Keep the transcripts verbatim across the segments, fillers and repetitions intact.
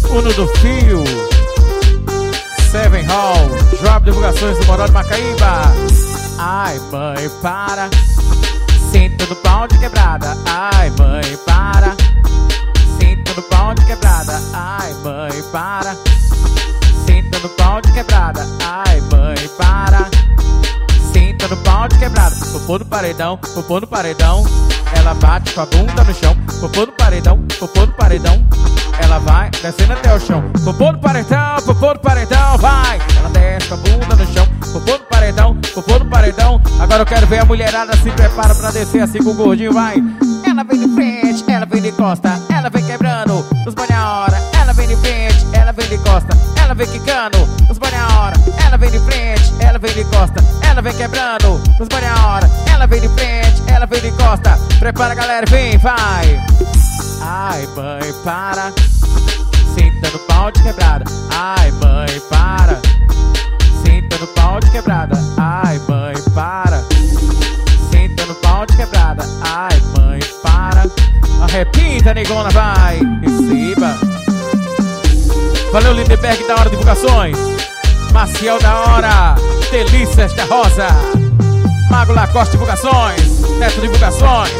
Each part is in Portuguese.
Uno do Fio, Seven Hall, Drop Divulgações do Moral de Macaíba. Ai, mãe, para. Sinto no pau de quebrada. Ai, mãe, para. Sinto no pau de quebrada. Ai, mãe, para. Sinto no pau de quebrada. Ai, mãe, para. Sinto no pau de quebrada. Popô no paredão, popô no paredão. Ela bate com a bunda no chão. Popô no paredão, popô no paredão. Ela vai descendo até o chão. Popô no paredão, popô no paredão, vai. Ela desce com a bunda no chão. Popô no paredão, popô no paredão. Agora eu quero ver a mulherada se prepara pra descer assim com o gordinho, vai. Ela vem de frente, ela vem de costa. Ela vem quebrando os banha hora. Ela vem de frente, ela vem de costa. Ela vem quicando os banha hora. Ela vem de frente, ela vem de costa. Ela vem quebrando os banha hora. Ela vem de frente, ela vem de costa. Prepara, galera, vem, vai. Ai, mãe, para. Sinta no pau de quebrada. Ai, mãe, para. Sinta no pau de quebrada. Ai, mãe, para. Sinta no pau de quebrada. Ai, mãe, para. Arrepinta, negona, vai. Receba. Valeu, Lindeberg da Hora Divulgações. Maciel da Hora. Delícias da Rosa. Mago Lacoste Divulgações. Neto Divulgações.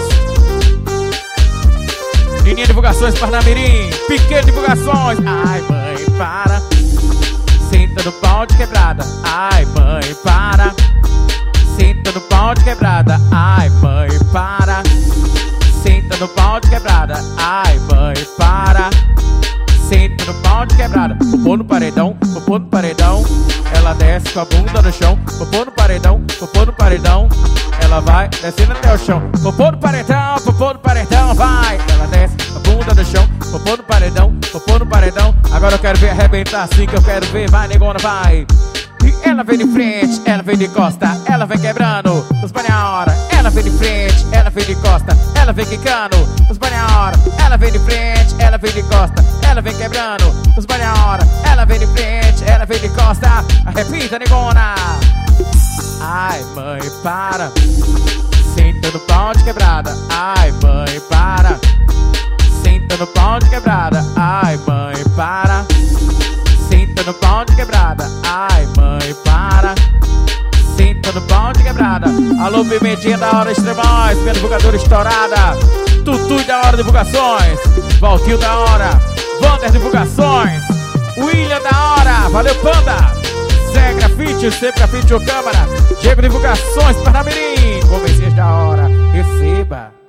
Nininha Divulgações, Parnamirim. Pequeno Divulgações. Ai, mãe, para. Sinta no pau de quebrada. Ai, mãe, para. Sinta no pau de quebrada. Ai, mãe, para. Sinta no pau de quebrada. Ai, mãe, para. Sinta no pau de quebrada. Popô no paredão, popô no paredão. Ela desce com a bunda no chão. Popô no paredão, popô no paredão. Ela vai descendo até o chão. Popô no paredão, popô no paredão, vai. Ela desce a bunda no chão. Popô no paredão, popô no paredão. Agora eu quero ver arrebentar assim que eu quero ver. Vai, negona, vai. E ela vem de frente, ela vem de costa. Ela vem quebrando os banha hora. Ela vem de frente, ela vem de costa. Ela vem quicando os banha hora. Ela vem de frente, ela vem de costa. Ela vem quebrando os banha hora. Ela vem de frente, ela vem de costa. Arrepita, negona. Ai, mãe, para. Sinta no pau de quebrada. Ai, mãe, para. Sinta no pau de quebrada. Ai, mãe, para. Sinta no pau de quebrada. Ai, mãe, para. Sinta no pau de quebrada. Alô, Pimentinha da Hora Extremais. Minha divulgadora estourada. Tutu da Hora Divulgações. Valtinho da Hora. Wander Divulgações. William da Hora. Valeu, Panda. Zé Grafite, sempre Grafite ou Câmara. Diego Divulgações, Parnamirim. Convencinhas da Hora. Receba.